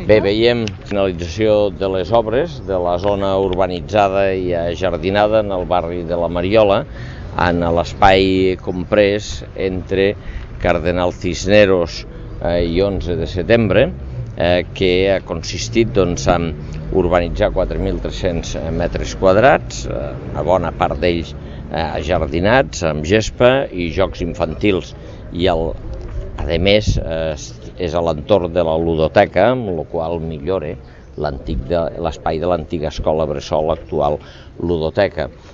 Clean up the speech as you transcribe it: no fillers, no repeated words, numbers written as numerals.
Bé, veiem finalització de les obres de la zona urbanitzada i ajardinada en el barri de la Mariola, en l'espai comprès entre Cardenal Cisneros i 11 de setembre, que ha consistit en urbanitzar 4.300 metres quadrats, una bona part d'ells ajardinats, amb gespa i jocs infantils. I a més, és a l'entorn de la ludoteca, amb la qual millora l'espai de l'antiga escola bressol, actual ludoteca.